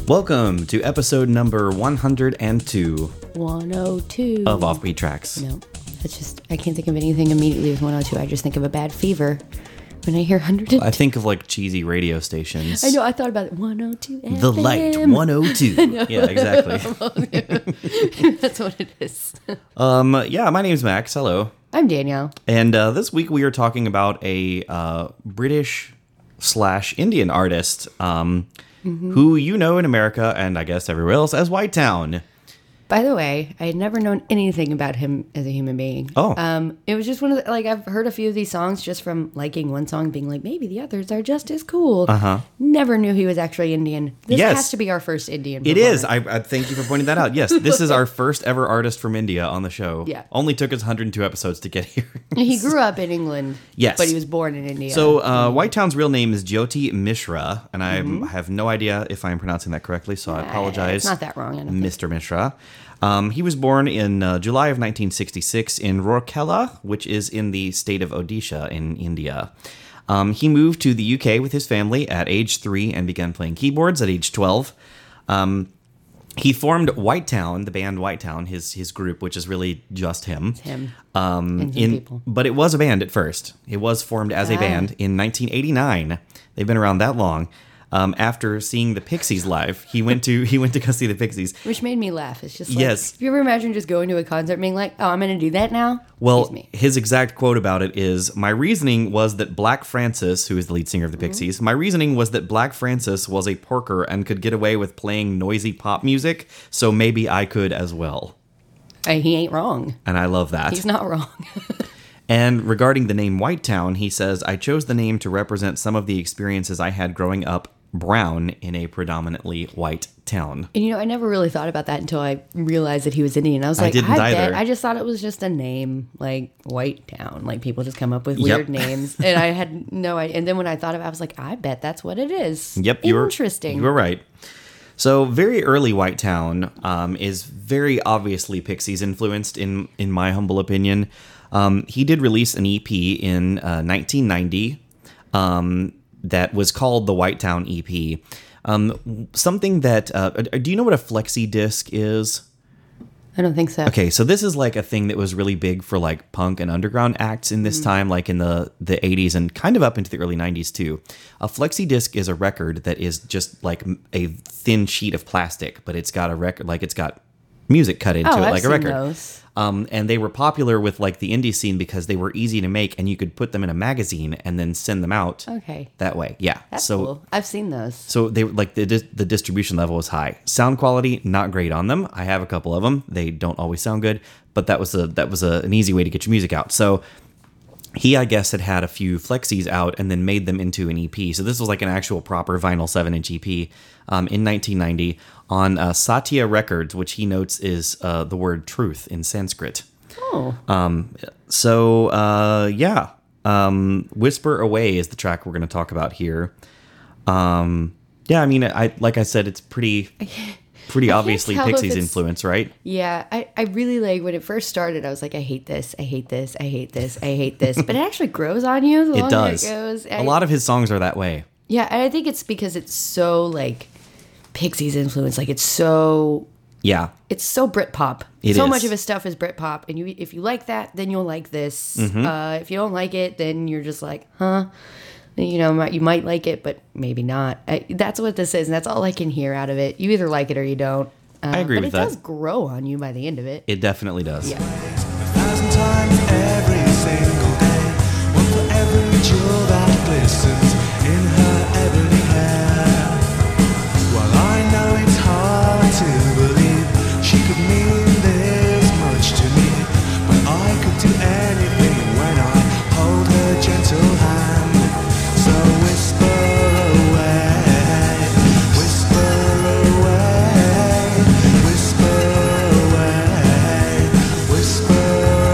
Welcome to episode number 102 102 of Offbeat Tracks. No, that's just, I can't think of anything immediately with 102. I just think of a bad fever when I hear 102. I think of like cheesy radio stations. I know, I thought about it. 102 FM. The Light 102. Yeah, exactly. That's what it is. Yeah, my name's Max. Hello. I'm Danielle. And this week we are talking about a British/Indian artist who you know in America and I guess everywhere else as White Town. By the way, I had never known anything about him as a human being. Oh. It was just one of the, like, I've heard a few of these songs just from liking one song, being like, maybe the others are just as cool. Uh-huh. Never knew he was actually Indian. This Yes. has to be our first Indian It performer. is. I thank you for pointing that out. Yes, this is our first ever artist from India on the show. Yeah. Only took us 102 episodes to get here. He grew up in England. Yes. But he was born in India. So, White Town's real name is Jyoti Mishra, and I have no idea if I'm pronouncing that correctly, so I apologize. It's not that wrong, I don't think. Mr. Mishra. He was born in July of 1966 in Rourkela, which is in the state of Odisha in India. He moved to the UK with his family at age 3 and began playing keyboards at age 12. He formed White Town, the band White Town, his group, which is really just him. It's him. And some people. But it was a band at first. It was formed as a band in 1989. They've been around that long. After seeing the Pixies live, he went to go see the Pixies. Which made me laugh. It's just like, Yes. if you ever imagine just going to a concert and being like, oh, I'm going to do that now? Well, Excuse me. his exact quote about it is, my reasoning was that Black Francis, who is the lead singer of the Pixies, my reasoning was that Black Francis was a porker and could get away with playing noisy pop music, so maybe I could as well. He ain't wrong. And I love that. He's not wrong. And regarding the name White Town, he says, I chose the name to represent some of the experiences I had growing up brown in a predominantly white town. And I never really thought about that until I realized that he was Indian. I was like, didn't either. I just thought it was just a name, like White Town. Like people just come up with weird names. And I had no idea. And then when I thought of it, I was like, I bet that's what it is. Yep. Interesting. You were right. So very early White Town is very obviously Pixies influenced in my humble opinion. He did release an EP in 1990 that was called the White Town EP. Something that, do you know what a flexi disc is? I don't think so. Okay, so this is like a thing that was really big for like punk and underground acts in this time, like in the 80s and kind of up into the early 90s too. A flexi disc is a record that is just like a thin sheet of plastic, but it's got a record, like it's got music cut into it I've like a seen record. those. And they were popular with like the indie scene because they were easy to make and you could put them in a magazine and then send them out Okay. that way. Yeah. That's cool. I've seen those. So they like the distribution level was high. Sound quality not great on them. I have a couple of them. They don't always sound good, but that was an easy way to get your music out. So he, I guess, had a few flexis out and then made them into an EP. So this was like an actual proper vinyl 7-inch EP in 1990 on Satya Records, which he notes is the word truth in Sanskrit. Oh. Whisper Away is the track we're going to talk about here. Yeah, I mean, like I said, it's pretty obviously tell if Pixies it's- influence, right? Yeah, I really like when it first started. I was like, I hate this, I hate this, I hate this, I hate this. But it actually grows on you the It longer does. it goes. A lot of his songs are that way. Yeah, and I think it's because it's so like Pixies influence. Like it's so Yeah. Britpop. It so is. much of his stuff is Britpop, and if you like that, then you'll like this. Mm-hmm. If you don't like it, then you're just like, huh. You might like it, but maybe not. That's what this is, and that's all I can hear out of it. You either like it or you don't. I agree with that. But it does grow on you by the end of it. It definitely does. Yeah. 1,000 times every single day, one for every jewel that glistens in her ebony hair. While I know it's hard to believe she could mean this much to me, but I could do anything when I hold her gentle hand. So whisper away, whisper away, whisper away, whisper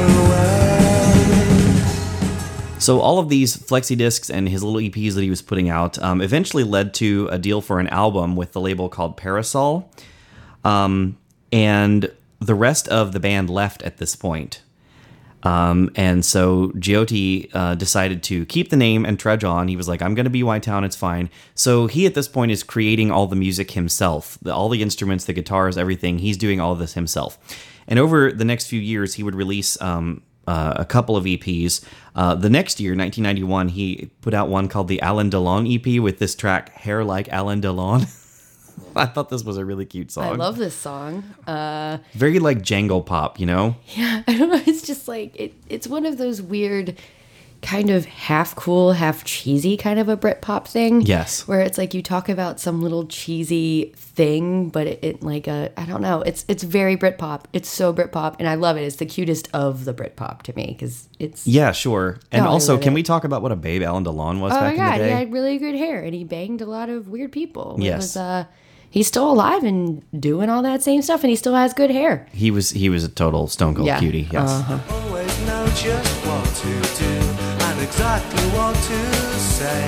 away. So all of these flexi discs and his little EPs that he was putting out eventually led to a deal for an album with the label called Parasol. And the rest of the band left at this point. And so Jyoti decided to keep the name and trudge on. He was like, I'm going to be White-Town, it's fine. So he, at this point, is creating all the music himself. All the instruments, the guitars, everything. He's doing all of this himself. And over the next few years, he would release a couple of EPs. The next year, 1991, he put out one called the Alan Delon EP with this track, Hair Like Alan Delon. I thought this was a really cute song. I love this song. Very like jangle pop, you know? Yeah, I don't know. It's just like, it's one of those weird kind of half cool, half cheesy kind of a Britpop thing. Yes. Where it's like you talk about some little cheesy thing, but it like I don't know. It's very Britpop. It's so Britpop, and I love it. It's the cutest of the Britpop to me because it's... Yeah, sure. And Oh, I also, love can it. we talk about what a babe Alan Delon was Oh back my God, in the he day? had really good hair, and he banged a lot of weird people. Yes. It was, he's still alive and doing all that same stuff, and he still has good hair. He was a total stone cold Yeah. cutie. Yes. Always know just what to do and exactly what to say.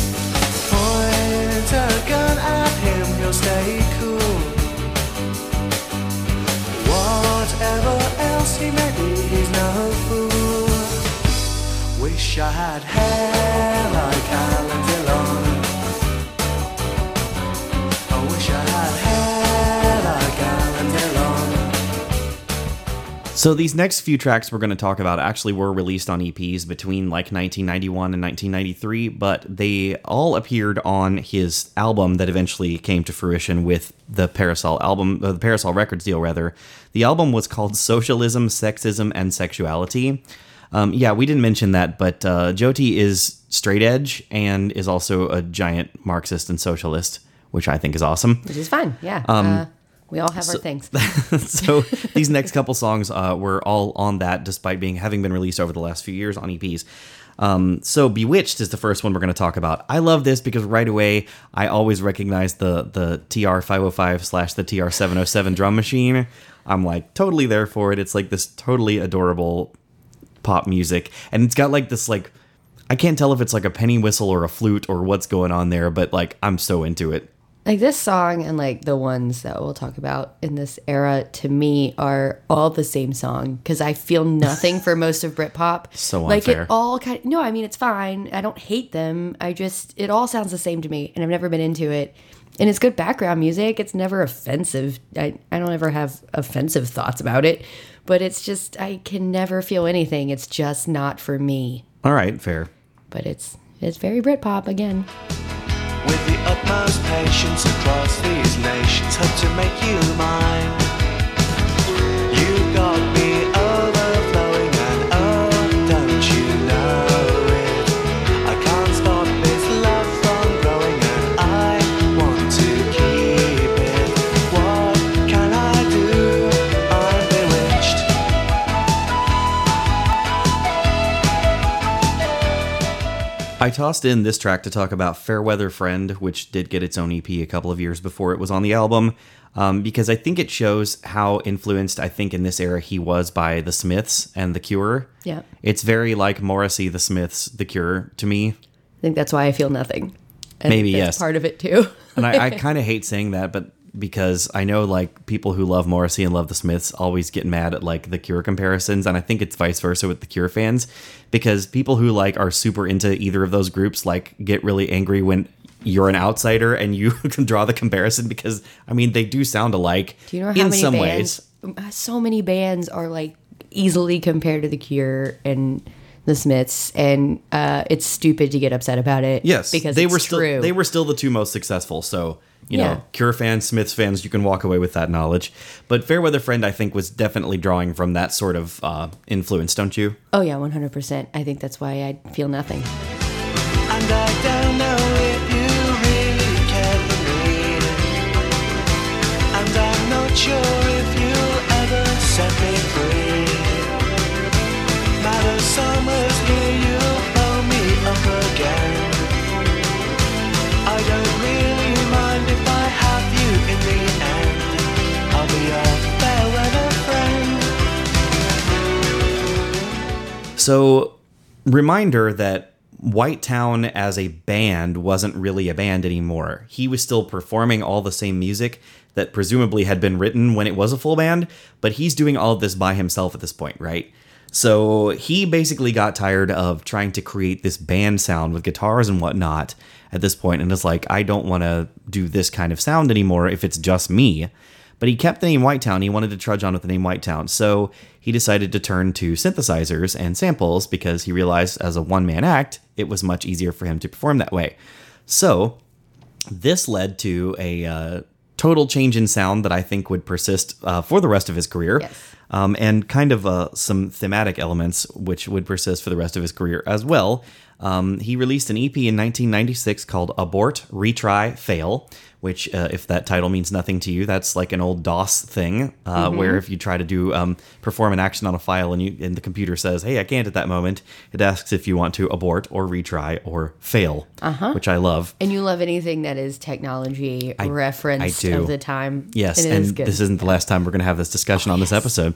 Point a gun at him, he'll stay cool. Whatever else he may be, he's no fool. Wish I had hair like Alan Delon. I wish I had hair like Alan Delon. So these next few tracks we're going to talk about actually were released on EPs between like 1991 and 1993, but they all appeared on his album that eventually came to fruition with the Parasol album, the Parasol Records deal rather. The album was called Socialism, Sexism, and Sexuality. Yeah, we didn't mention that, but Jyoti is straight edge and is also a giant Marxist and socialist, which I think is awesome. Which is fine, yeah. We all have our things. So these next couple songs were all on that, despite having been released over the last few years on EPs. So Bewitched is the first one we're going to talk about. I love this because right away I always recognize the TR-505 / the TR-707 drum machine. I'm like totally there for it. It's like this totally adorable pop music, and it's got like this like I can't tell if it's like a penny whistle or a flute or what's going on there, but like I'm so into it. Like this song and like the ones that we'll talk about in this era to me are all the same song because I feel nothing for most of Britpop. So like unfair. it all kind of, no, I mean it's fine. I don't hate them. It all sounds the same to me, and I've never been into it. And it's good background music. It's never offensive. I don't ever have offensive thoughts about it, but it's just I can never feel anything. It's just not for me. All right, fair. But it's very Britpop again. With the utmost patience across these nations, hope to make you mine. You got me overflowing, and oh, don't you know it? I can't stop this love from growing, and I want to keep it. What can I do? I'm bewitched. I tossed in this track to talk about Fairweather Friend, which did get its own EP a couple of years before it was on the album, because I think it shows how influenced, I think, in this era he was by The Smiths and The Cure. Yeah. It's very like Morrissey, The Smiths, The Cure to me. I think that's why I feel nothing. And Maybe, that's yes. part of it too. And I kind of hate saying that, but because I know like people who love Morrissey and love the Smiths always get mad at like the Cure comparisons, and I think it's vice versa with the Cure fans, because people who like are super into either of those groups like get really angry when you're an outsider and you can draw the comparison, because I mean they do sound alike. Do you know how in many some bands? ways. So many bands are like easily compared to the Cure and the Smiths, and it's stupid to get upset about it. Yes, because they it's were still true. they were still the two most successful. So you Yeah. know, Cure fans, Smiths fans, you can walk away with that knowledge. But Fairweather Friend, I think, was definitely drawing from that sort of influence, don't you? Oh yeah, 100%. I think that's why I feel nothing. And I don't know if you really care for me. And I'm not sure if you'll ever set me free. Matter summers here, you'll blow me up again. I don't really mind if I have you in the end. I'll be a fair weather friend. So, reminder that White-Town as a band wasn't really a band anymore. He was still performing all the same music that presumably had been written when it was a full band, but he's doing all of this by himself at this point, right? So he basically got tired of trying to create this band sound with guitars and whatnot at this point, and is like, I don't want to do this kind of sound anymore if it's just me. But he kept the name Whitetown. He wanted to trudge on with the name Whitetown. So he decided to turn to synthesizers and samples because he realized as a one-man act, it was much easier for him to perform that way. So this led to a total change in sound that I think would persist for the rest of his career. Yes. And kind of some thematic elements which would persist for the rest of his career as well. He released an EP in 1996 called Abort, Retry, Fail, which, if that title means nothing to you, that's like an old DOS thing, where if you try to do perform an action on a file and the computer says, hey, I can't at that moment, it asks if you want to abort or retry or fail, which I love. And you love anything that is technology referenced do. of the time. Yes, and, and is good. this isn't the last time we're going to have this discussion on this episode.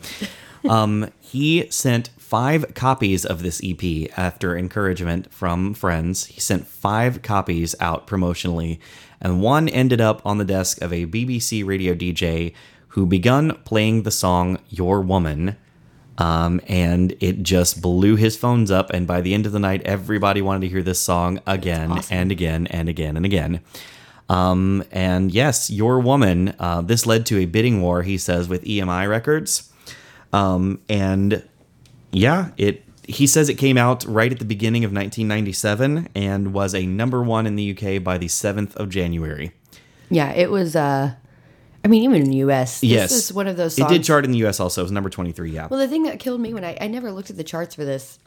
He sent 5 copies of this EP after encouragement from friends. He sent 5 copies out promotionally, and one ended up on the desk of a BBC radio DJ who begun playing the song Your Woman, and it just blew his phones up, and by the end of the night, everybody wanted to hear this song again and again and again and again. And yes, Your Woman, this led to a bidding war, he says, with EMI Records. And yeah, he says it came out right at the beginning of 1997 and was a number 1 in the UK by the 7th of January. Yeah, it was, I mean, even in the US, Yes. this is one of those songs. It did chart in the US also. It was number 23, yeah. Well, the thing that killed me when I never looked at the charts for this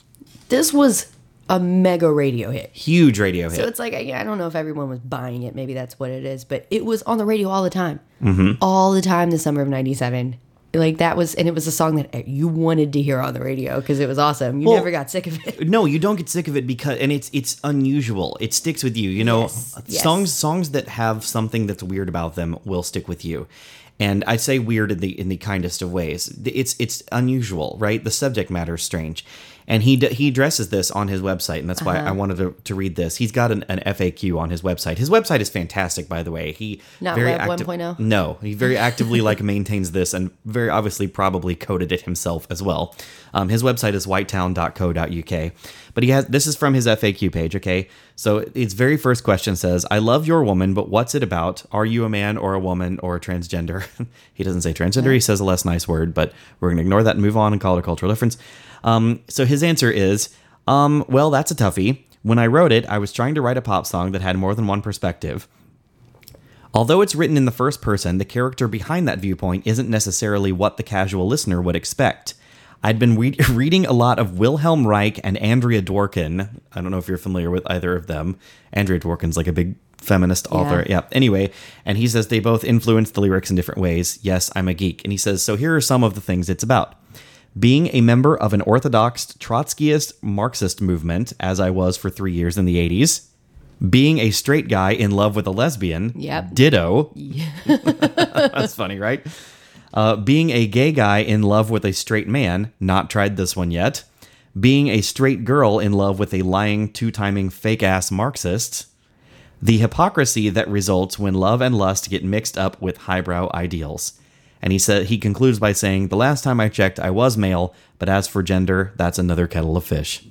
was a mega radio hit. Huge radio hit. So it's like, I don't know if everyone was buying it. Maybe that's what it is. But it was on the radio all the time. Mm-hmm. All the time the summer of 97. Like that was, and it was a song that you wanted to hear on the radio because it was awesome. You never got sick of it. No, you don't get sick of it because, and it's unusual. It sticks with you. You know, Yes. songs that have something that's weird about them will stick with you. And I say weird in the kindest of ways. It's unusual, right? The subject matter is strange. And he addresses this on his website, and that's why I wanted to read this. He's got an FAQ on his website. His website is fantastic, by the way. He Not very Web 1.0? No, he very actively maintains this, and very obviously probably coded it himself as well. His website is whitetown.co.uk. But this is from his FAQ page, okay? So its very first question says, I love Your Woman, but what's it about? Are you a man or a woman or a transgender? He doesn't say transgender, he says a less nice word, but we're going to ignore that and move on and call it a cultural difference. So his answer is, well, that's a toughie. When I wrote it, I was trying to write a pop song that had more than one perspective. Although it's written in the first person, the character behind that viewpoint isn't necessarily what the casual listener would expect. I'd been reading a lot of Wilhelm Reich and Andrea Dworkin. I don't know if you're familiar with either of them. Andrea Dworkin's like a big feminist author. Yeah. Anyway, and he says they both influence the lyrics in different ways. Yes, I'm a geek. And he says, so here are some of the things it's about. Being a member of an orthodox Trotskyist Marxist movement, as I was for 3 years in the 80s. Being a straight guy in love with a lesbian. Yep. Ditto. Yeah. That's funny, right? Being a gay guy in love with a straight man. Not tried this one yet. Being a straight girl in love with a lying, two-timing, fake-ass Marxist. The hypocrisy that results when love and lust get mixed up with highbrow ideals. And he concludes by saying, the last time I checked, I was male, but as for gender, that's another kettle of fish.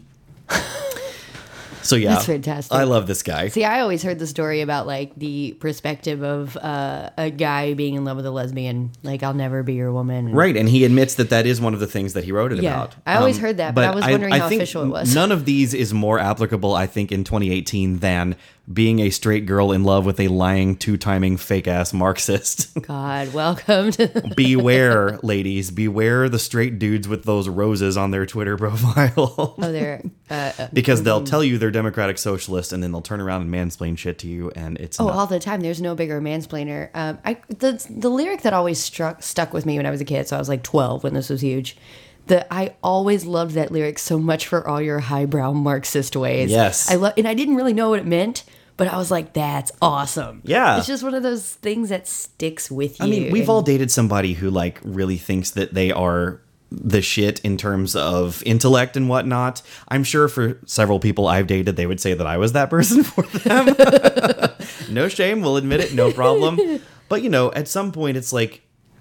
So yeah, That's fantastic. I love this guy. See, I always heard the story about like the perspective of a guy being in love with a lesbian. Like, I'll never be your woman. And Right, and he admits that is one of the things that he wrote it Yeah, about. I always heard that, but I was wondering how think official it was. None of these is more applicable, I think, in 2018 than being a straight girl in love with a lying, two-timing, fake-ass Marxist. God, welcome to Beware, ladies. Beware the straight dudes with those roses on their Twitter profile. Oh, there. Because they'll tell you they're democratic socialist, and then they'll turn around and mansplain shit to you, and it's not. All the time. There's no bigger mansplainer. The lyric that always stuck with me when I was a kid, so I was like 12 when this was huge. I always loved that lyric so much for all your highbrow Marxist ways. Yes. And I didn't really know what it meant, but I was like, that's awesome. Yeah. It's just one of those things that sticks with you. I mean, we've all dated somebody who like really thinks that they are the shit in terms of intellect and whatnot. I'm sure for several people I've dated, they would say that I was that person for them. No shame, we'll admit it, no problem. But you know, at some point it's like,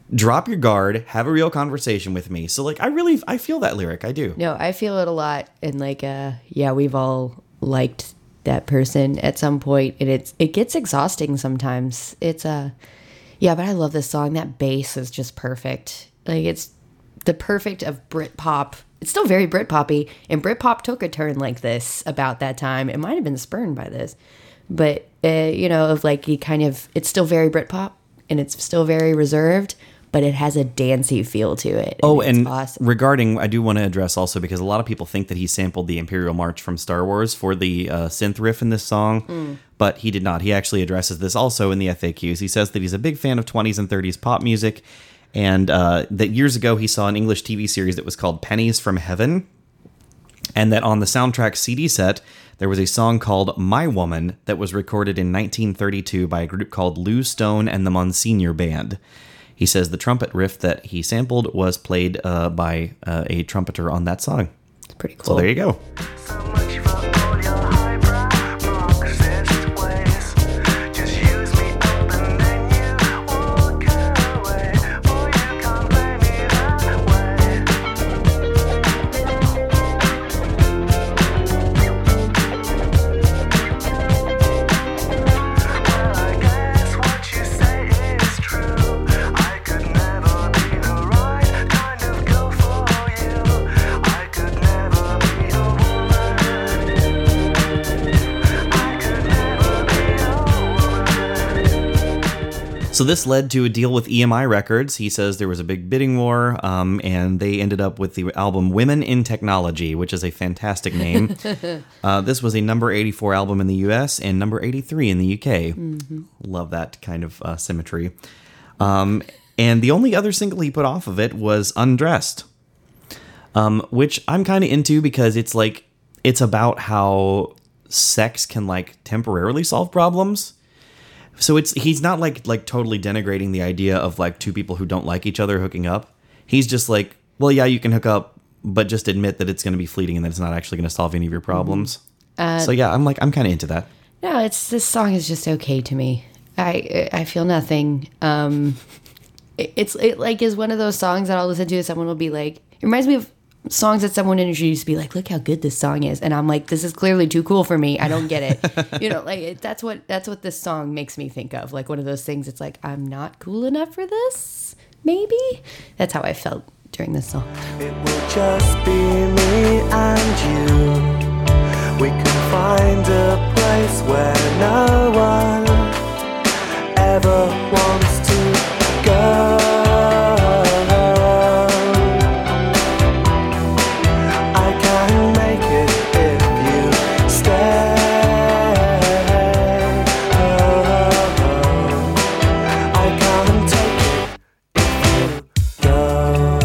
drop your guard, have a real conversation with me. So like I feel that lyric. I do. No, I feel it a lot, and like yeah, we've all liked that person at some point, and it gets exhausting sometimes. It's yeah, but I love this song. That bass is just perfect. Like it's the perfect of Britpop. It's still very Britpoppy, and Britpop took a turn like this about that time. It might have been spurned by this, but you know, of like it's still very Britpop, and it's still very reserved, but it has a dancey feel to it. Oh, it's and awesome. regarding, I do want to address also, because a lot of people think that he sampled the Imperial March from Star Wars for the synth riff in this song, but he did not. He actually addresses this also in the FAQs. He says that he's a big fan of 20s and 30s pop music, and that years ago he saw an English TV series that was called Pennies from Heaven, and that on the soundtrack CD set, there was a song called My Woman that was recorded in 1932 by a group called Lou Stone and the Monsignor Band. He says the trumpet riff that he sampled was played by a trumpeter on that song. It's pretty cool. So there you go. So much for all your highbrow Marxist ways. Just use me up and then you walk away. Boy, you can't play me that way. Well, I guess what you say is true. I could never be the right kind of girl for you. I could never be a woman. I could never be a woman. So this led to a deal with EMI Records. He says there was a big bidding war, and they ended up with the album Women in Technology, which is a fantastic name. This was a number 84 album in the US and number 83 in the UK. Love that kind of symmetry. And the only other single he put off of it was Undressed, which I'm kind of into because it's about how sex can like temporarily solve problems. So he's not like totally denigrating the idea of like two people who don't like each other hooking up. He's just like, well, yeah, you can hook up, but just admit that it's going to be fleeting and that it's not actually going to solve any of your problems. So yeah, I'm kind of into that. No, this song is just okay to me. I feel nothing. It like is one of those songs that I'll listen to and someone will be like, it reminds me of songs that someone introduced to be like, look how good this song is, and I'm like, this is clearly too cool for me. I don't get it. You know, like that's what this song makes me think of. Like one of those things. It's like, I'm not cool enough for this. Maybe that's how I felt during this song. It will just be me and you. We can find a place where no one ever wants to go. I can make it if you stay. I can't take it if you go.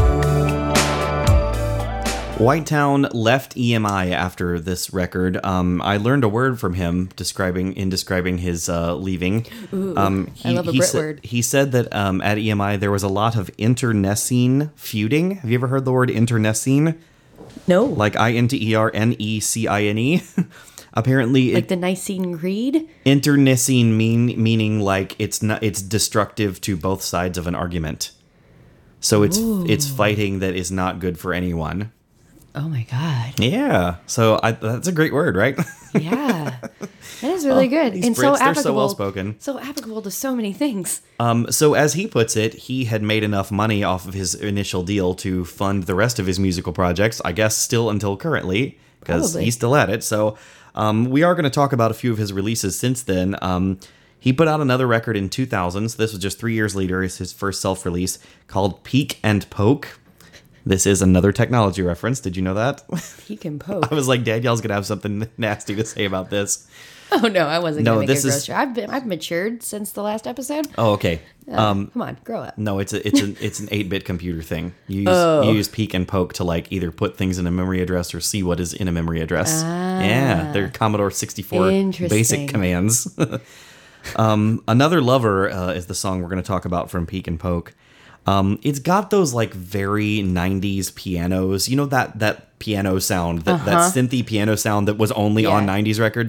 Whitetown left EMI after this record. I learned a word from him describing his leaving. Ooh, I love a Brit word. He said that at EMI there was a lot of internecine feuding. Have you ever heard the word internecine? No, Like INTERNECINE. Apparently, like the Nicene Creed. internecine meaning like it's destructive to both sides of an argument. So it's fighting that is not good for anyone. Oh my god. Yeah. So that's a great word, right? Yeah, that is really good these and Brits, so they're applicable. so well spoken. So applicable to so many things. So as he puts it, he had made enough money off of his initial deal to fund the rest of his musical projects, I guess still until currently, because Probably. he's still at it. So we are going to talk about a few of his releases since then. He put out another record in 2000, so this was just 3 years later, is his first self-release, called Peek and Poke. This is another technology reference. Did you know that? Peek and poke. I was like, Danielle's going to have something nasty to say about this. Oh no, I wasn't No, gonna make this a is- gross joke. I've matured since the last episode. Oh, okay. Come on, grow up. No, it's an 8-bit computer thing. You use peek and poke to like either put things in a memory address or see what is in a memory address. Yeah, they're Commodore 64 Interesting. basic commands. Another Lover is the song we're going to talk about from Peek and Poke. It's got those like very 90s pianos. You know that piano sound, that synthy piano sound that was only on Yeah. 90s records?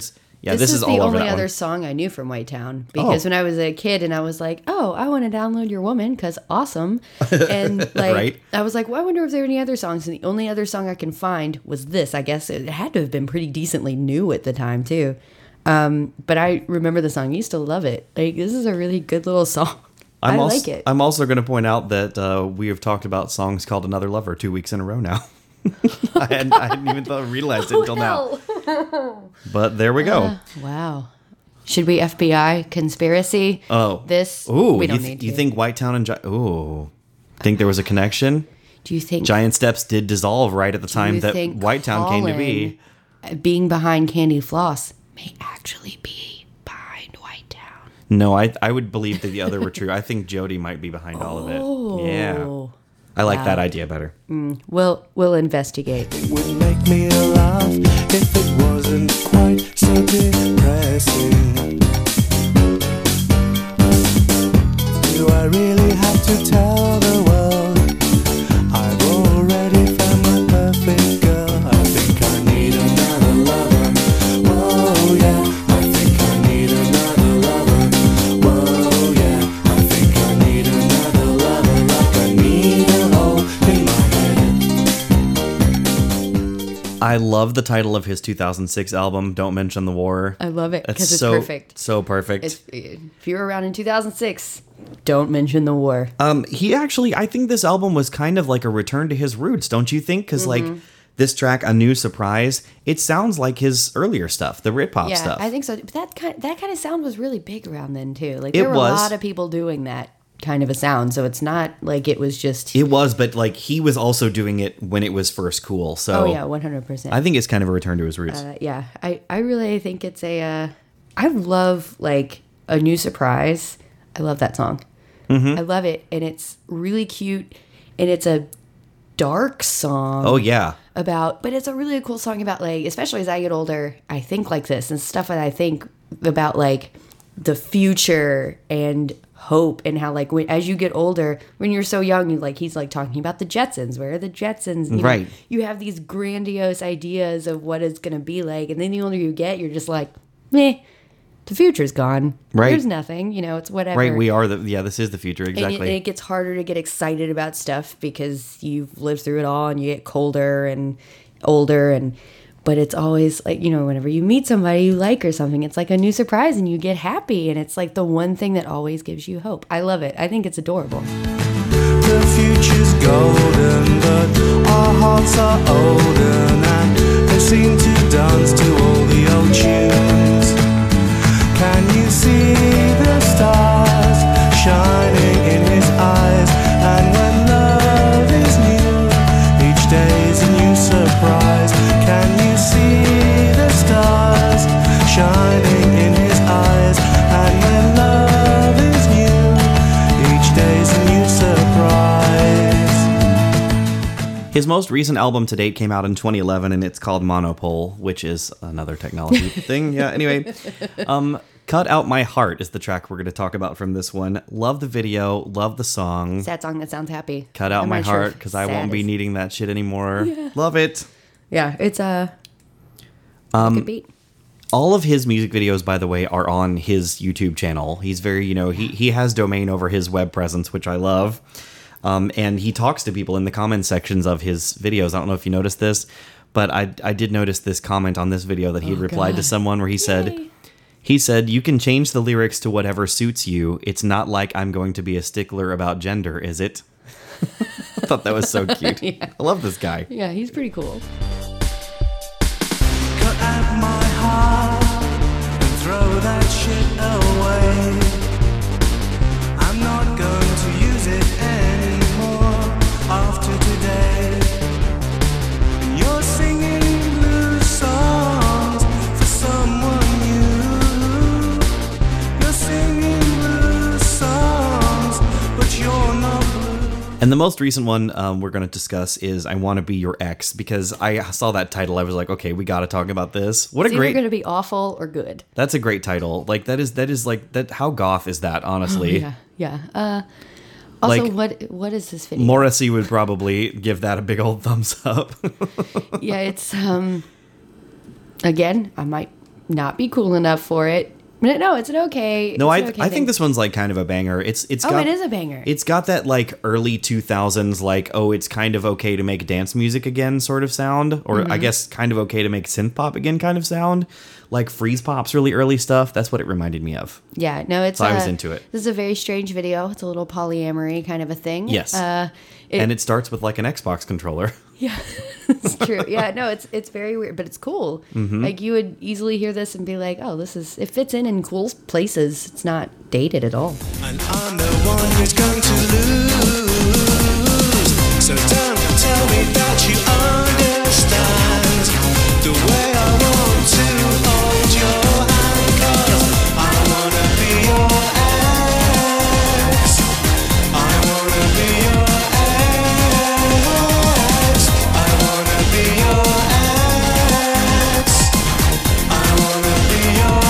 Yeah, this is is all the over only that other one. song I knew from White Town because when I was a kid and I was like, oh, I want to download Your Woman because awesome. And like, Right. I was like, well, I wonder if there are any other songs. And the only other song I can find was this. I guess it had to have been pretty decently new at the time too. But I remember the song. I used to love it. Like, this is a really good little song. I like it. I'm also going to point out that we have talked about songs called Another Lover 2 weeks in a row now. I hadn't even realized it until now. But there we go. Wow. Should we FBI conspiracy? Oh. This? Ooh, we don't need to. you think Whitetown and think there was a connection? Do you think Giant Steps did dissolve right at the time you that think Whitetown came to be. Colin being behind Candy Floss may actually be behind White Town? No, I would believe that the other were true. I think Jody might be behind all of it. Yeah. I like that idea better. We'll investigate. It would make me laugh if it wasn't quite so depressing. Do I really have to tell the world I've already found my perfect girl? I think I need another lover. Whoa, yeah. I think I need another lover. Whoa, yeah. I think I need another lover. Like I need a hole in my head. I love the title of his 2006 album, Don't Mention the War. I love it because it's so perfect. So perfect. If you were around in 2006, don't mention the war. He actually, I think this album was kind of like a return to his roots, don't you think? Because like this track, A New Surprise, it sounds like his earlier stuff, the Britpop Yeah, stuff. I think so. But that kind of sound was really big around then too. Like It there were was. a lot of people doing that kind of a sound. So it's not like it was just. It was, but like he was also doing it when it was first cool. So Oh yeah, 100%. I think it's kind of a return to his roots. Yeah, I really think it's a. I love like A New Surprise. I love that song. I love it, and it's really cute, and it's a dark song. Oh yeah. But it's a really cool song about like, especially as I get older, I think like this and stuff that I think about like the future and hope and how like as you get older, when you're so young, he's like talking about the Jetsons. Where are the Jetsons? You know, Right. you have these grandiose ideas of what it's gonna be like, and then the older you get, you're just like, meh. The future's gone. Right. There's nothing. You know, it's whatever. Right, we are this is the future, exactly. And it gets harder to get excited about stuff because you've lived through it all and you get colder and older but it's always like, you know, whenever you meet somebody you like or something, it's like a new surprise and you get happy and it's like the one thing that always gives you hope. I love it. I think it's adorable. The future's golden, but our hearts are older and they seem to dance to all the old tunes. Can you see the stars shining in his eyes? And when love is new, each day's a new surprise. Can you see the stars shining in his eyes? And when love is new, each day's a new surprise. His most recent album to date came out in 2011, and it's called Monopole, which is another technology thing. Yeah, anyway. Cut Out My Heart is the track we're going to talk about from this one. Love the video, love the song. Sad song that sounds happy. Cut Out I'm My not sure Heart, if because I sad won't be is- needing that shit anymore. Love it. Yeah, it's a good beat. All of his music videos, by the way, are on his YouTube channel. He's very, he has domain over his web presence, which I love. And he talks to people in the comment sections of his videos. I don't know if you noticed this, but I did notice this comment on this video that he had replied to someone where he said, you can change the lyrics to whatever suits you. It's not like I'm going to be a stickler about gender, is it? I thought that was so cute. I love this guy. Yeah, he's pretty cool. Cut out my heart and throw that shit away. I'm not going to use it anymore after today. And you're singing blues songs for someone new. You're singing blues songs, but you're not blue. And the most recent one we're going to discuss is I Want to Be Your Ex, because I saw that title. I was like, okay, we got to talk about this. What It's a either great, going to be awful or good. that's a great title. Like that is like that. How goth is that, honestly? Yeah. Also, Like- what is this video? Morrissey would probably give that a big old thumbs up. Yeah, it's again, I might not be cool enough for it. No, it's an okay. No, it's I an okay think thing. this one's like kind of a banger. It's Oh, got, it is a banger. It's got that like early 2000s like, oh, it's kind of okay to make dance music again sort of sound, or Mm-hmm. I guess kind of okay to make synth pop again kind of sound. Like Freeze Pop's really early stuff. That's what it reminded me of. Yeah, no, it's. So I was into it. This is a very strange video. It's a little polyamory kind of a thing. Yes. And it starts with like an Xbox controller. Yeah, it's true. Yeah, no, it's very weird, but it's cool. Mm-hmm. Like you would easily hear this and be like, "Oh, it fits in cool places. It's not dated at all." And I'm the one who's going to lose. So don't tell me that you understand the way I want to hold your hand. 'Cause I wanna be your ex. I wanna be your ex. I wanna be your ex. I wanna be your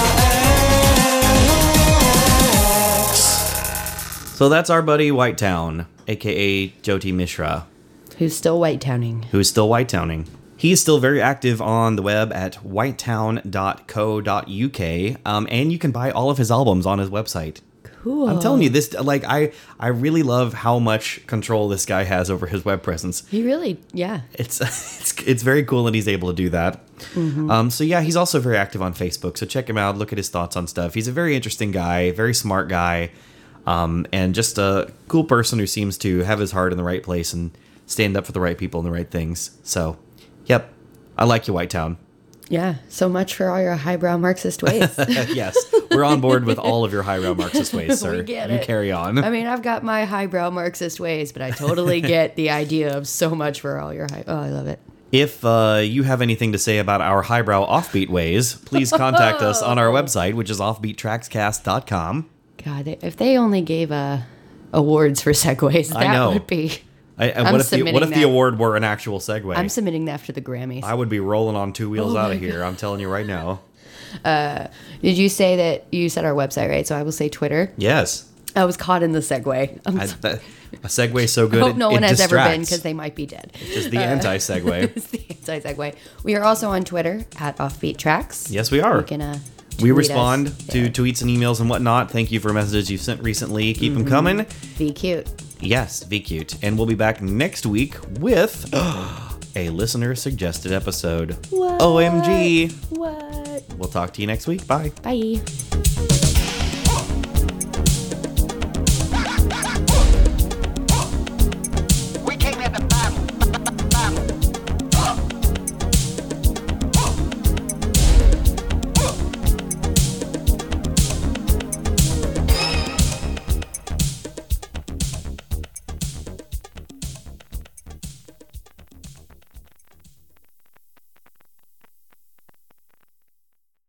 ex. So that's our buddy Whitetown, aka Jyoti Mishra, Who's still white towning? who is still Whitetowning. He is still very active on the web at whitetown.co.uk, and you can buy all of his albums on his website. Cool. I'm telling you, this like I really love how much control this guy has over his web presence. He really, yeah. It's it's very cool that he's able to do that. So yeah, he's also very active on Facebook. So check him out. Look at his thoughts on stuff. He's a very interesting guy, very smart guy, and just a cool person who seems to have his heart in the right place and stand up for the right people and the right things. So, yep, I like you, Whitetown. Yeah, so much for all your highbrow Marxist ways. Yes, we're on board with all of your highbrow Marxist ways, sir. We get you it. carry on. I mean, I've got my highbrow Marxist ways, but I totally get the idea of so much for all your high. Oh, I love it. If you have anything to say about our highbrow offbeat ways, please contact us on our website, which is offbeattrackscast.com. God, if they only gave awards for segues, that I know. would be. What if submitting the that. award were an actual segue? I'm submitting that for the Grammys. I would be rolling on two wheels Oh out my of here. I'm telling you right now. Did you say that you said our website, right? So I will say Twitter. Yes. I was caught in the segue. A segue so I good. hope no one has ever been distracts. because they might be dead. It's the anti-segue. It's the anti-segue. We are also on Twitter at Offbeat Tracks. Yes, we are. You can, We tweet respond us to there. tweets and emails and whatnot. Thank you for messages you've sent recently. Keep them coming. Be cute. Yes, be cute. And we'll be back next week with a listener-suggested episode. What? OMG. What? We'll talk to you next week. Bye. Bye.